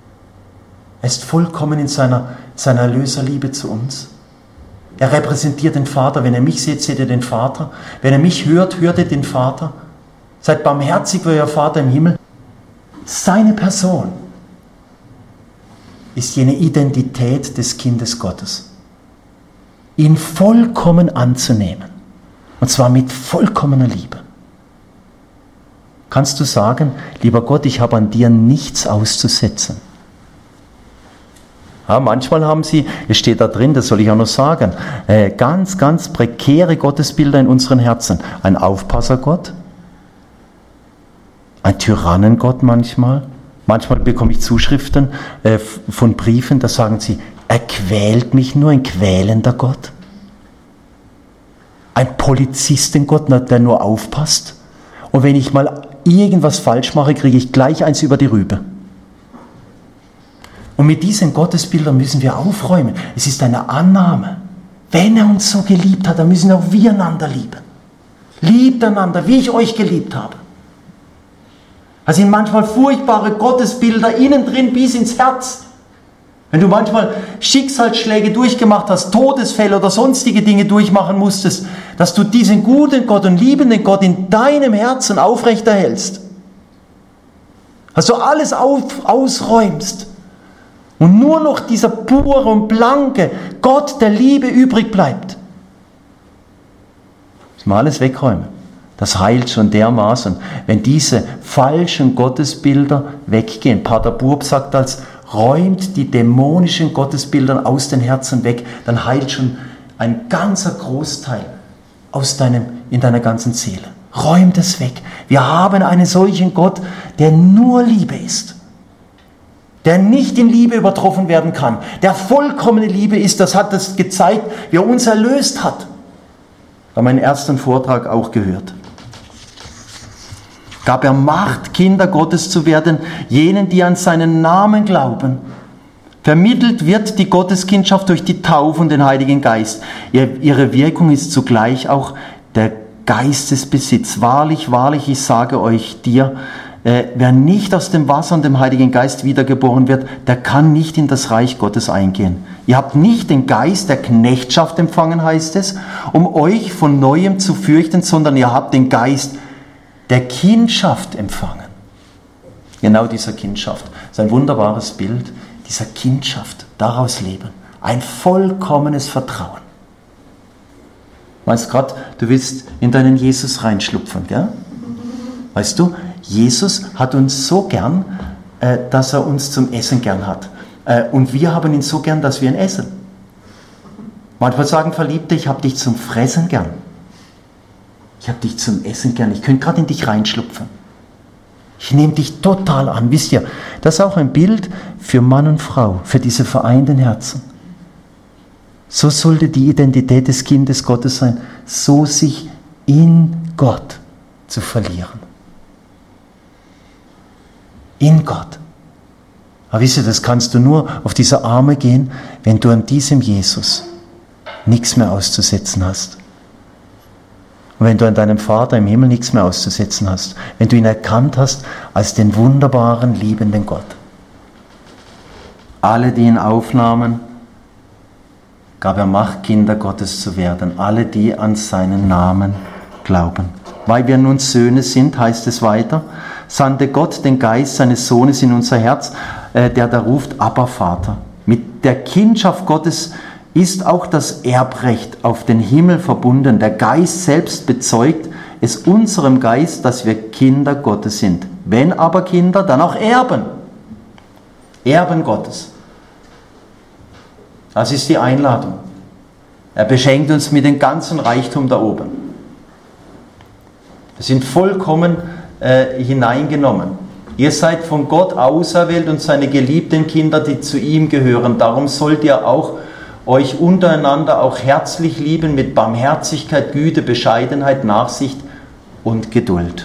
er ist vollkommen in seiner, seiner Erlöserliebe zu uns. Er repräsentiert den Vater. Wenn ihr mich seht, seht ihr den Vater. Wenn ihr mich hört, hört ihr den Vater. Seid barmherzig wie euer Vater im Himmel. Seine Person ist jene Identität des Kindes Gottes. Ihn vollkommen anzunehmen. Und zwar mit vollkommener Liebe. Kannst du sagen, lieber Gott, ich habe an dir nichts auszusetzen? Ja, manchmal haben sie, es steht da drin, das soll ich auch noch sagen, äh, ganz, ganz prekäre Gottesbilder in unseren Herzen. Ein Aufpassergott, ein Tyrannengott manchmal. Manchmal bekomme ich Zuschriften äh, von Briefen, da sagen sie, er quält mich nur, ein quälender Gott. Ein Polizistengott, der nur aufpasst. Und wenn ich mal irgendwas falsch mache, kriege ich gleich eins über die Rübe. Und mit diesen Gottesbildern müssen wir aufräumen. Es ist eine Annahme. Wenn er uns so geliebt hat, dann müssen auch wir einander lieben. Liebt einander, wie ich euch geliebt habe. Das sind manchmal furchtbare Gottesbilder innen drin bis ins Herz. Wenn du manchmal Schicksalsschläge durchgemacht hast, Todesfälle oder sonstige Dinge durchmachen musstest, dass du diesen guten Gott und liebenden Gott in deinem Herzen aufrechterhältst. Dass du alles auf, ausräumst. Und nur noch dieser pure und blanke Gott der Liebe übrig bleibt. Müssen wir alles wegräumen. Das heilt schon dermaßen, wenn diese falschen Gottesbilder weggehen. Pater Burb sagt als, räumt die dämonischen Gottesbilder aus den Herzen weg, dann heilt schon ein ganzer Großteil aus deinem, in deiner ganzen Seele. Räumt es weg. Wir haben einen solchen Gott, der nur Liebe ist. Der nicht in Liebe übertroffen werden kann, der vollkommene Liebe ist, das hat es gezeigt, wie er uns erlöst hat. Haben wir im ersten Vortrag auch gehört. Gab er Macht, Kinder Gottes zu werden, jenen, die an seinen Namen glauben. Vermittelt wird die Gotteskindschaft durch die Taufe und den Heiligen Geist. Ihre Wirkung ist zugleich auch der Geistesbesitz. Wahrlich, wahrlich, ich sage euch dir, Äh, wer nicht aus dem Wasser und dem Heiligen Geist wiedergeboren wird, der kann nicht in das Reich Gottes eingehen. Ihr habt nicht den Geist der Knechtschaft empfangen, heißt es, um euch von Neuem zu fürchten, sondern ihr habt den Geist der Kindschaft empfangen. Genau dieser Kindschaft. Das ist ein wunderbares Bild dieser Kindschaft. Daraus leben. Ein vollkommenes Vertrauen. Weißt du gerade, du willst in deinen Jesus reinschlupfen, gell? Weißt du, Jesus hat uns so gern, äh, dass er uns zum Essen gern hat. Äh, und wir haben ihn so gern, dass wir ihn essen. Manchmal sagen Verliebte, ich habe dich zum Fressen gern. Ich habe dich zum Essen gern. Ich könnte gerade in dich reinschlupfen. Ich nehme dich total an. Wisst ihr, das ist auch ein Bild für Mann und Frau, für diese vereinten Herzen. So sollte die Identität des Kindes Gottes sein, so sich in Gott zu verlieren. In Gott. Aber wisst ihr, das kannst du nur auf diese Arme gehen, wenn du an diesem Jesus nichts mehr auszusetzen hast. Und wenn du an deinem Vater im Himmel nichts mehr auszusetzen hast, wenn du ihn erkannt hast als den wunderbaren, liebenden Gott. Alle, die ihn aufnahmen, gab er Macht, Kinder Gottes zu werden. Alle, die an seinen Namen glauben. Weil wir nun Söhne sind, heißt es weiter, sandte Gott den Geist seines Sohnes in unser Herz, äh, der da ruft, Abba, Vater. Mit der Kindschaft Gottes ist auch das Erbrecht auf den Himmel verbunden. Der Geist selbst bezeugt es unserem Geist, dass wir Kinder Gottes sind. Wenn aber Kinder, dann auch Erben. Erben Gottes. Das ist die Einladung. Er beschenkt uns mit dem ganzen Reichtum da oben. Wir sind vollkommen äh, hineingenommen. Ihr seid von Gott auserwählt und seine geliebten Kinder, die zu ihm gehören. Darum sollt ihr auch euch untereinander auch herzlich lieben mit Barmherzigkeit, Güte, Bescheidenheit, Nachsicht und Geduld.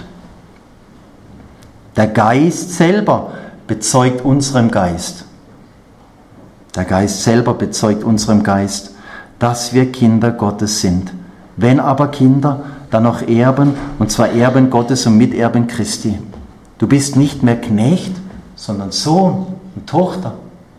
Der Geist selber bezeugt unserem Geist. Der Geist selber bezeugt unserem Geist, dass wir Kinder Gottes sind. Wenn aber Kinder, dann auch Erben, und zwar Erben Gottes und Miterben Christi. Du bist nicht mehr Knecht, sondern Sohn und Tochter.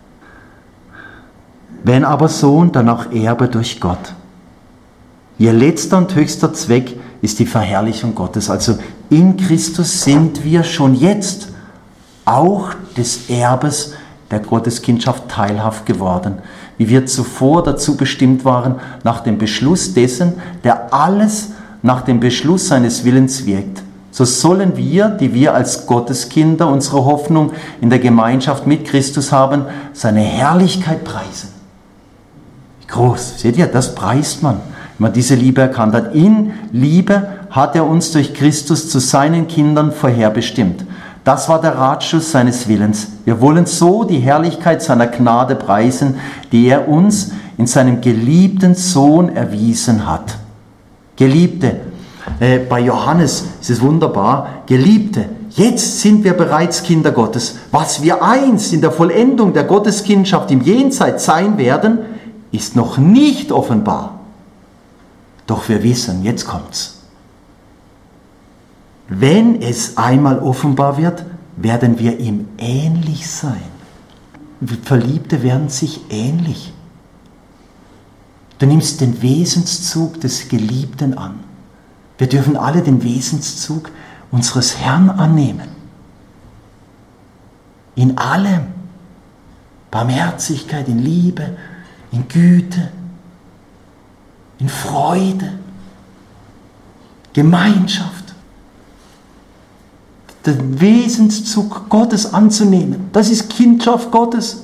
Wenn aber Sohn, dann auch Erbe durch Gott. Ihr letzter und höchster Zweck ist die Verherrlichung Gottes. Also in Christus sind wir schon jetzt auch des Erbes der Gotteskindschaft teilhaft geworden, wie wir zuvor dazu bestimmt waren, nach dem Beschluss dessen, der alles nach dem Beschluss seines Willens wirkt. So sollen wir, die wir als Gotteskinder unsere Hoffnung in der Gemeinschaft mit Christus haben, seine Herrlichkeit preisen. Groß, seht ihr, das preist man, wenn man diese Liebe erkannt hat. In Liebe hat er uns durch Christus zu seinen Kindern vorherbestimmt. Das war der Ratschluss seines Willens. Wir wollen so die Herrlichkeit seiner Gnade preisen, die er uns in seinem geliebten Sohn erwiesen hat. Geliebte, äh, bei Johannes ist es wunderbar, Geliebte, jetzt sind wir bereits Kinder Gottes. Was wir einst in der Vollendung der Gotteskindschaft im Jenseits sein werden, ist noch nicht offenbar. Doch wir wissen, jetzt kommt's. Wenn es einmal offenbar wird, werden wir ihm ähnlich sein. Verliebte werden sich ähnlich. Du nimmst den Wesenszug des Geliebten an. Wir dürfen alle den Wesenszug unseres Herrn annehmen. In allem. Barmherzigkeit, in Liebe, in Güte, in Freude, Gemeinschaft. Den Wesenszug Gottes anzunehmen, das ist Kindschaft Gottes.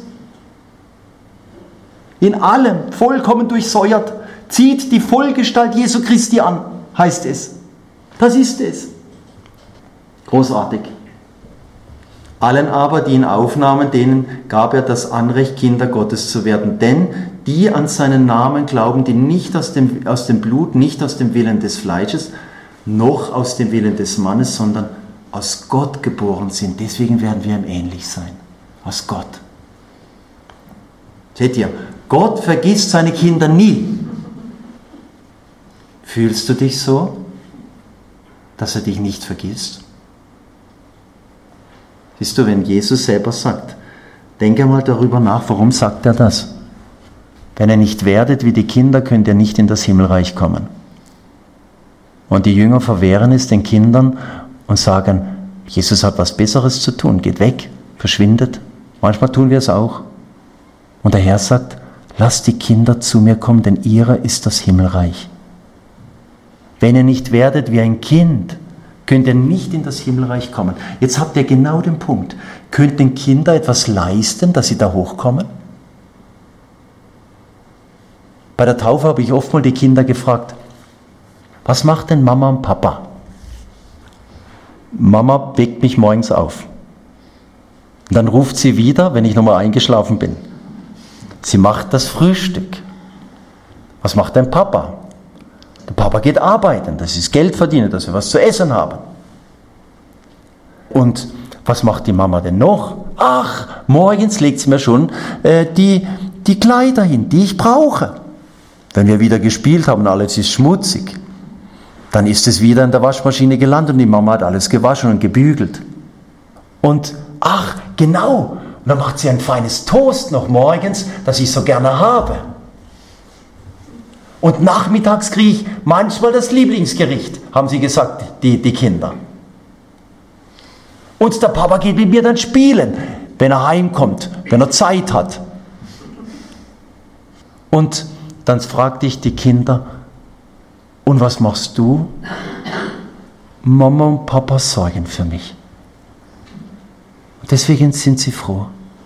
In allem vollkommen durchsäuert, zieht die Vollgestalt Jesu Christi an, heißt es. Das ist es. Großartig. Allen aber, die ihn aufnahmen, denen gab er das Anrecht, Kinder Gottes zu werden. Denn die an seinen Namen glauben, die nicht aus dem, aus dem Blut, nicht aus dem Willen des Fleisches, noch aus dem Willen des Mannes, sondern aus Gott geboren sind. Deswegen werden wir ihm ähnlich sein. Aus Gott. Seht ihr, Gott vergisst seine Kinder nie. Fühlst du dich so, dass er dich nicht vergisst? Siehst du, wenn Jesus selber sagt, denke mal darüber nach, warum sagt er das? Wenn ihr nicht werdet wie die Kinder, könnt ihr nicht in das Himmelreich kommen. Und die Jünger verwehren es den Kindern und sagen, Jesus hat was Besseres zu tun, geht weg, verschwindet. Manchmal tun wir es auch. Und der Herr sagt, lasst die Kinder zu mir kommen, denn ihrer ist das Himmelreich. Wenn ihr nicht werdet wie ein Kind, könnt ihr nicht in das Himmelreich kommen. Jetzt habt ihr genau den Punkt. Könnten Kinder etwas leisten, dass sie da hochkommen? Bei der Taufe habe ich oft mal die Kinder gefragt, was macht denn Mama und Papa? Mama weckt mich morgens auf. Und dann ruft sie wieder, wenn ich nochmal eingeschlafen bin. Sie macht das Frühstück. Was macht dein Papa? Der Papa geht arbeiten, das ist Geld verdienen, dass wir was zu essen haben. Und was macht die Mama denn noch? Ach, morgens legt sie mir schon äh, die, die Kleider hin, die ich brauche. Wenn wir wieder gespielt haben, alles ist schmutzig, dann ist es wieder in der Waschmaschine gelandet und die Mama hat alles gewaschen und gebügelt. Und ach, genau, und dann macht sie ein feines Toast noch morgens, das ich so gerne habe. Und nachmittags kriege ich manchmal das Lieblingsgericht, haben sie gesagt, die, die Kinder. Und der Papa geht mit mir dann spielen, wenn er heimkommt, wenn er Zeit hat. Und dann fragte ich die Kinder, und was machst du? Mama und Papa sorgen für mich. Und deswegen sind sie froh.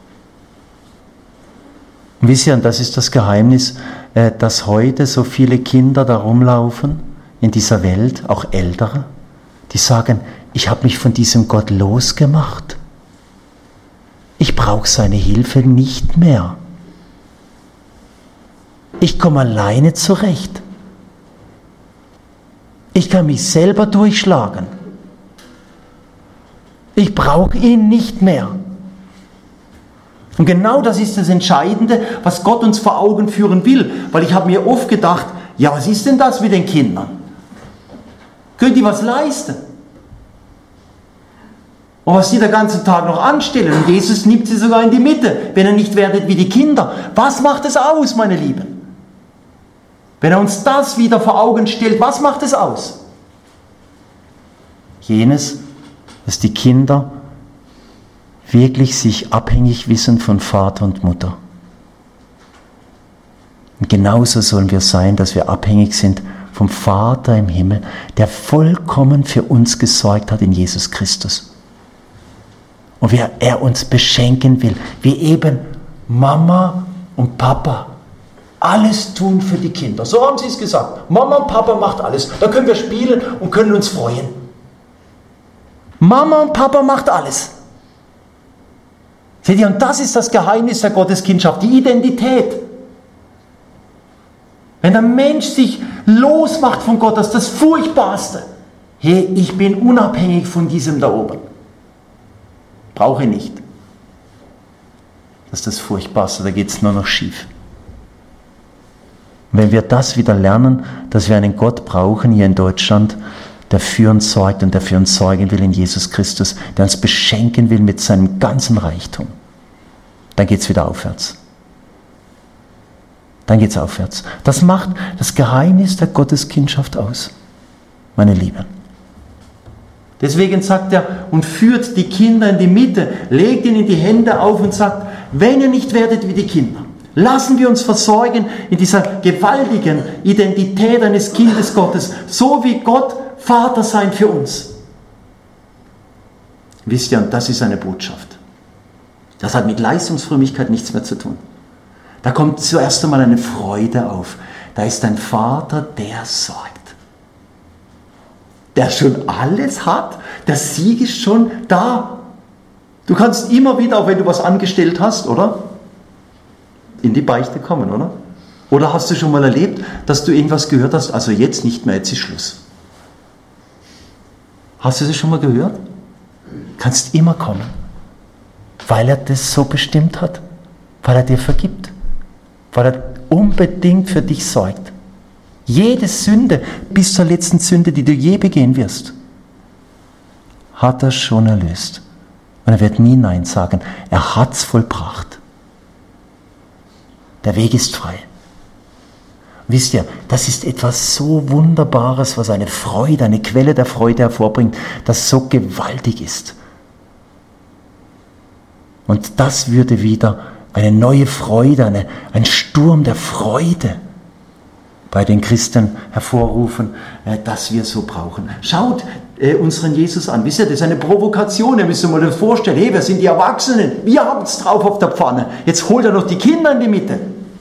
Und wisst ihr, und das ist das Geheimnis, dass heute so viele Kinder da rumlaufen in dieser Welt, auch Ältere, die sagen, ich habe mich von diesem Gott losgemacht. Ich brauche seine Hilfe nicht mehr. Ich komme alleine zurecht. Ich kann mich selber durchschlagen. Ich brauche ihn nicht mehr. Und genau das ist das Entscheidende, was Gott uns vor Augen führen will. Weil ich habe mir oft gedacht, ja, was ist denn das mit den Kindern? Könnt ihr was leisten? Und was sie den ganzen Tag noch anstellen. Und Jesus nimmt sie sogar in die Mitte, wenn ihr nicht werdet wie die Kinder. Was macht es aus, meine Lieben? Wenn er uns das wieder vor Augen stellt, was macht es aus? Jenes, dass die Kinder wirklich sich abhängig wissen von Vater und Mutter. Und genauso sollen wir sein, dass wir abhängig sind vom Vater im Himmel, der vollkommen für uns gesorgt hat in Jesus Christus. Und wie er uns beschenken will, wie eben Mama und Papa alles tun für die Kinder. So haben sie es gesagt. Mama und Papa macht alles. Da können wir spielen und können uns freuen. Mama und Papa macht alles. Seht ihr, und das ist das Geheimnis der Gotteskindschaft, die Identität. Wenn der Mensch sich losmacht von Gott, das ist das Furchtbarste. Hey, ich bin unabhängig von diesem da oben. Brauche ich nicht. Das ist das Furchtbarste, da geht es nur noch schief. Wenn wir das wieder lernen, dass wir einen Gott brauchen hier in Deutschland, der für uns sorgt und der für uns sorgen will in Jesus Christus, der uns beschenken will mit seinem ganzen Reichtum, dann geht es wieder aufwärts. Dann geht es aufwärts. Das macht das Geheimnis der Gotteskindschaft aus, meine Lieben. Deswegen sagt er, und führt die Kinder in die Mitte, legt ihnen die Hände auf und sagt, wenn ihr nicht werdet wie die Kinder, lassen wir uns versorgen in dieser gewaltigen Identität eines Kindes Gottes, so wie Gott Vater sein für uns. Wisst ihr, und das ist eine Botschaft. Das hat mit Leistungsfrömmigkeit nichts mehr zu tun. Da kommt zuerst einmal eine Freude auf. Da ist ein Vater, der sorgt. Der schon alles hat. Der Sieg ist schon da. Du kannst immer wieder, auch wenn du was angestellt hast, oder? In die Beichte kommen, oder? Oder hast du schon mal erlebt, dass du irgendwas gehört hast, also jetzt nicht mehr, jetzt ist Schluss. Hast du das schon mal gehört? Kannst immer kommen, weil er das so bestimmt hat, weil er dir vergibt, weil er unbedingt für dich sorgt. Jede Sünde, bis zur letzten Sünde, die du je begehen wirst, hat er schon erlöst. Und er wird nie Nein sagen. Er hat es vollbracht. Der Weg ist frei. Wisst ihr, das ist etwas so Wunderbares, was eine Freude, eine Quelle der Freude hervorbringt, das so gewaltig ist. Und das würde wieder eine neue Freude, eine, ein Sturm der Freude bei den Christen hervorrufen, äh, das wir so brauchen. Schaut äh, unseren Jesus an. Wisst ihr, das ist eine Provokation. Ihr müsst euch mal das vorstellen. Hey, wir sind die Erwachsenen. Wir haben es drauf auf der Pfanne. Jetzt holt er noch die Kinder in die Mitte.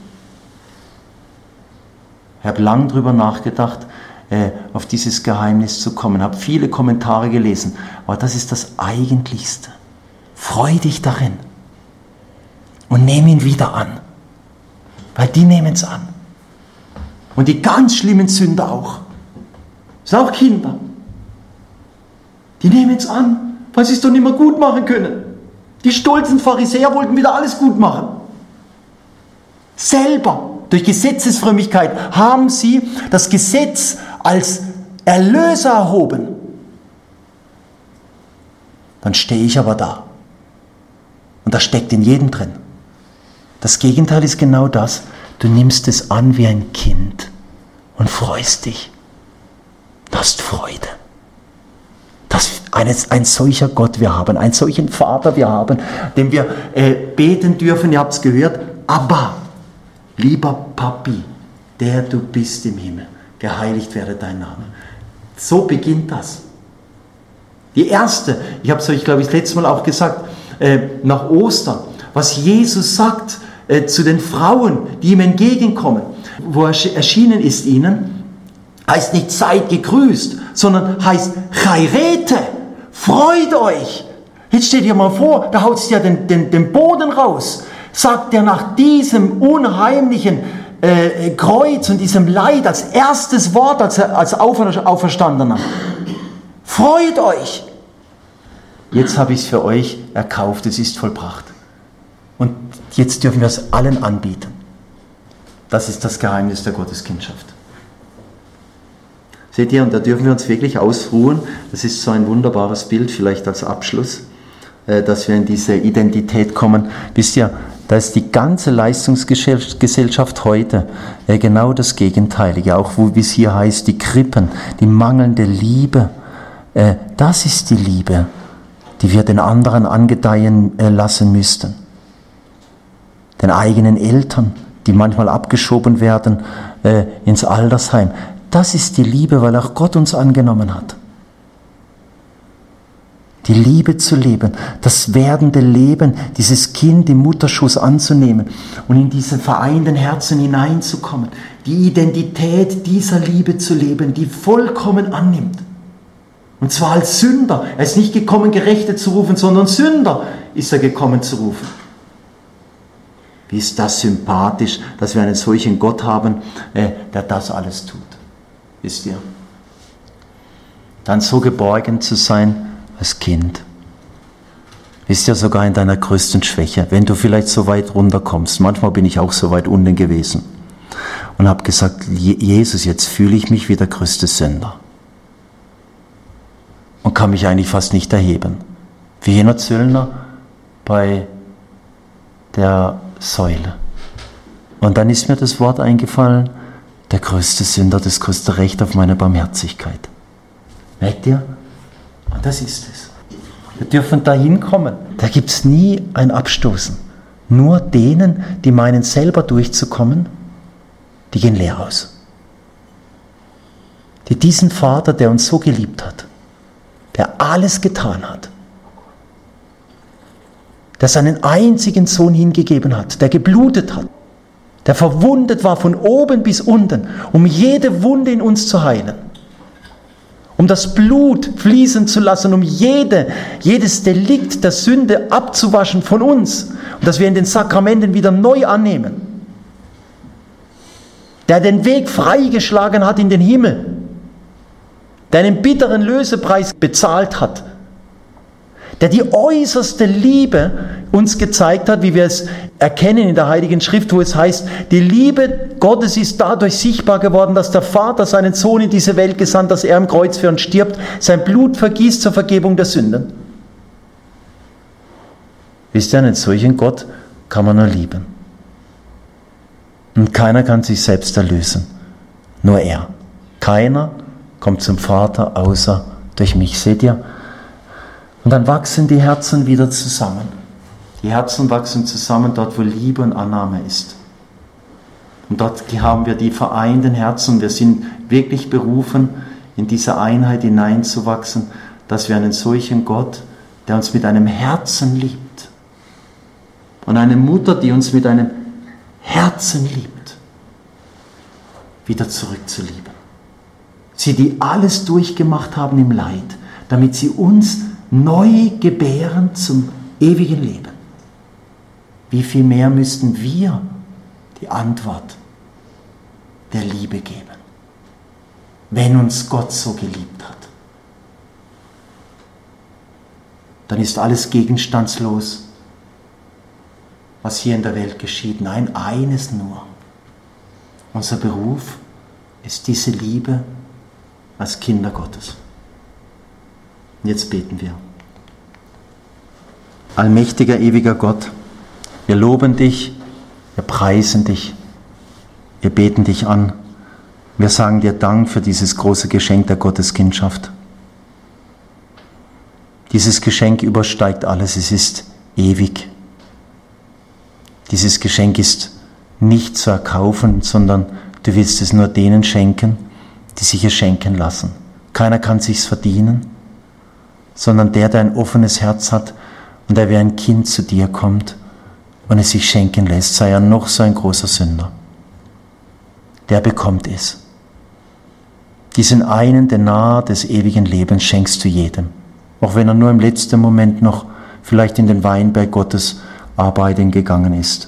Ich habe lange darüber nachgedacht, äh, auf dieses Geheimnis zu kommen. Habe viele Kommentare gelesen. Aber das ist das Eigentlichste. Freu dich darin. Und nehm ihn wieder an. Weil die nehmen es an. Und die ganz schlimmen Sünder auch. Das sind auch Kinder. Die nehmen es an, weil sie es doch nicht mehr gut machen können. Die stolzen Pharisäer wollten wieder alles gut machen. Selber, durch Gesetzesfrömmigkeit, haben sie das Gesetz als Erlöser erhoben. Dann stehe ich aber da. Und das steckt in jedem drin. Das Gegenteil ist genau das. Du nimmst es an wie ein Kind und freust dich. Du hast Freude. Dass eines, ein solcher Gott wir haben, einen solchen Vater wir haben, dem wir äh, beten dürfen, ihr habt es gehört, aber, lieber Papi, der du bist im Himmel, geheiligt werde dein Name. So beginnt das. Die erste, ich habe es euch, glaube ich, das letzte Mal auch gesagt, äh, nach Ostern, was Jesus sagt, Äh, zu den Frauen, die ihm entgegenkommen, wo er erschienen ist ihnen, heißt nicht seid gegrüßt, sondern heißt chairete, freut euch. Jetzt steht ihr mal vor, da haut es ja den, den, den Boden raus, sagt er nach diesem unheimlichen äh, Kreuz und diesem Leid als erstes Wort, als, als Auferstandener. Freut euch. Jetzt habe ich es für euch erkauft, es ist vollbracht. Und jetzt dürfen wir es allen anbieten. Das ist das Geheimnis der Gotteskindschaft. Seht ihr, und da dürfen wir uns wirklich ausruhen. Das ist so ein wunderbares Bild, vielleicht als Abschluss, dass wir in diese Identität kommen. Wisst ihr, da ist die ganze Leistungsgesellschaft heute genau das Gegenteilige. Auch wie es hier heißt, die Krippen, die mangelnde Liebe. Das ist die Liebe, die wir den anderen angedeihen lassen müssten. Den eigenen Eltern, die manchmal abgeschoben werden äh, ins Altersheim. Das ist die Liebe, weil auch Gott uns angenommen hat. Die Liebe zu leben, das werdende Leben, dieses Kind im Mutterschoß anzunehmen und in diese vereinten Herzen hineinzukommen. Die Identität dieser Liebe zu leben, die vollkommen annimmt. Und zwar als Sünder. Er ist nicht gekommen, Gerechte zu rufen, sondern Sünder ist er gekommen zu rufen. Wie ist das sympathisch, dass wir einen solchen Gott haben, äh, der das alles tut. Wisst ihr? Dann so geborgen zu sein als Kind. Wisst ihr, sogar in deiner größten Schwäche, wenn du vielleicht so weit runterkommst. Manchmal bin ich auch so weit unten gewesen. Und habe gesagt, Jesus, jetzt fühle ich mich wie der größte Sünder. Und kann mich eigentlich fast nicht erheben. Wie jener Zöllner bei der Säule. Und dann ist mir das Wort eingefallen, der größte Sünder, das größte Recht auf meine Barmherzigkeit. Merkt ihr? Und das ist es. Wir dürfen dahin kommen. Da gibt es nie ein Abstoßen. Nur denen, die meinen, selber durchzukommen, die gehen leer aus. Die diesen Vater, der uns so geliebt hat, der alles getan hat, der seinen einzigen Sohn hingegeben hat, der geblutet hat, der verwundet war von oben bis unten, um jede Wunde in uns zu heilen, um das Blut fließen zu lassen, um jede, jedes Delikt der Sünde abzuwaschen von uns und dass wir in den Sakramenten wieder neu annehmen, der den Weg freigeschlagen hat in den Himmel, der einen bitteren Lösepreis bezahlt hat, der die äußerste Liebe uns gezeigt hat, wie wir es erkennen in der Heiligen Schrift, wo es heißt, die Liebe Gottes ist dadurch sichtbar geworden, dass der Vater seinen Sohn in diese Welt gesandt, dass er am Kreuz für uns stirbt, sein Blut vergießt zur Vergebung der Sünden. Wisst ihr, einen solchen Gott kann man nur lieben. Und keiner kann sich selbst erlösen. Nur er. Keiner kommt zum Vater außer durch mich. Seht ihr? Und dann wachsen die Herzen wieder zusammen. Die Herzen wachsen zusammen dort, wo Liebe und Annahme ist. Und dort haben wir die vereinten Herzen. Wir sind wirklich berufen, in diese Einheit hineinzuwachsen, dass wir einen solchen Gott, der uns mit einem Herzen liebt, und eine Mutter, die uns mit einem Herzen liebt, wieder zurückzulieben. Sie, die alles durchgemacht haben im Leid, damit sie uns neu gebären zum ewigen Leben. Wie viel mehr müssten wir die Antwort der Liebe geben, wenn uns Gott so geliebt hat? Dann ist alles gegenstandslos, was hier in der Welt geschieht. Nein, eines nur. Unser Beruf ist diese Liebe als Kinder Gottes. Und jetzt beten wir. Allmächtiger, ewiger Gott, wir loben dich, wir preisen dich, wir beten dich an. Wir sagen dir Dank für dieses große Geschenk der Gotteskindschaft. Dieses Geschenk übersteigt alles, es ist ewig. Dieses Geschenk ist nicht zu erkaufen, sondern du willst es nur denen schenken, die sich es schenken lassen. Keiner kann sich's verdienen, sondern der, der ein offenes Herz hat und der wie ein Kind zu dir kommt und es sich schenken lässt, sei er noch so ein großer Sünder. Der bekommt es. Diesen einen Denar des ewigen Lebens schenkst du jedem, auch wenn er nur im letzten Moment noch vielleicht in den Weinberg Gottes arbeiten gegangen ist.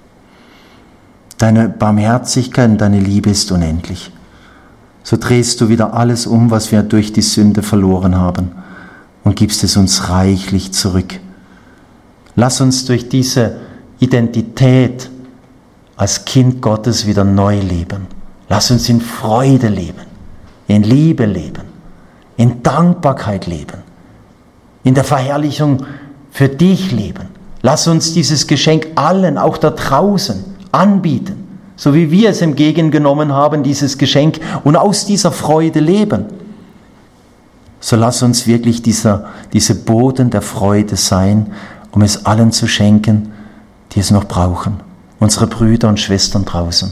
Deine Barmherzigkeit und deine Liebe ist unendlich. So drehst du wieder alles um, was wir durch die Sünde verloren haben, und gibst es uns reichlich zurück. Lass uns durch diese Identität als Kind Gottes wieder neu leben. Lass uns in Freude leben, in Liebe leben, in Dankbarkeit leben, in der Verherrlichung für dich leben. Lass uns dieses Geschenk allen, auch da draußen, anbieten, so wie wir es entgegengenommen haben, dieses Geschenk, und aus dieser Freude leben. So lass uns wirklich dieser, diese Boden der Freude sein, um es allen zu schenken, die es noch brauchen. Unsere Brüder und Schwestern draußen,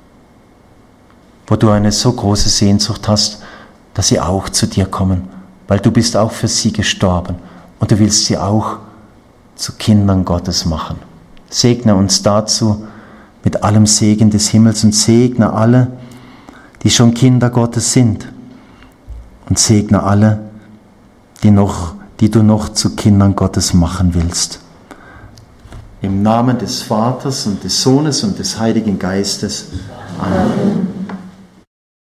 wo du eine so große Sehnsucht hast, dass sie auch zu dir kommen, weil du bist auch für sie gestorben und du willst sie auch zu Kindern Gottes machen. Segne uns dazu mit allem Segen des Himmels und segne alle, die schon Kinder Gottes sind, und segne alle, die, noch, die du noch zu Kindern Gottes machen willst. Im Namen des Vaters und des Sohnes und des Heiligen Geistes. Amen.